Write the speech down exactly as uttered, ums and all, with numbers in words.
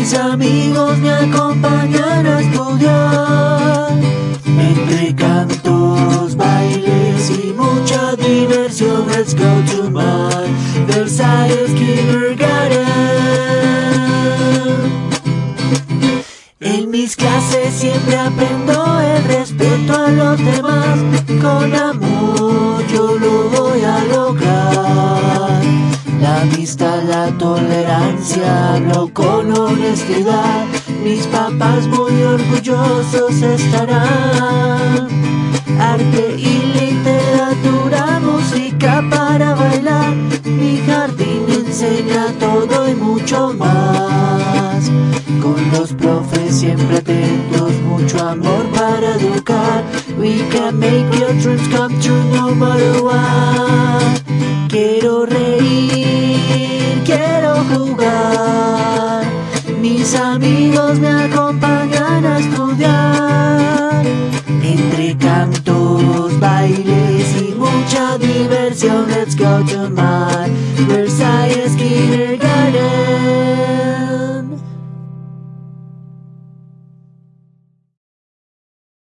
Mis amigos me acompañan a estudiar, entre cantos, bailes y mucha diversión. Let's go to my Versailles Kindergarten. En mis clases siempre aprendo el respeto a los demás. Con amor yo lo voy a lograr. La amistad, la tolerancia, hablo con honestidad. Mis papás muy orgullosos estarán. Arte y literatura, música para bailar. Mi jardín enseña todo y mucho más. Con los profes siempre atentos, mucho amor para educar. We can make your dreams come true no matter what. Quiero reír, quiero jugar. Mis amigos me acompañan a estudiar, entre cantos, bailes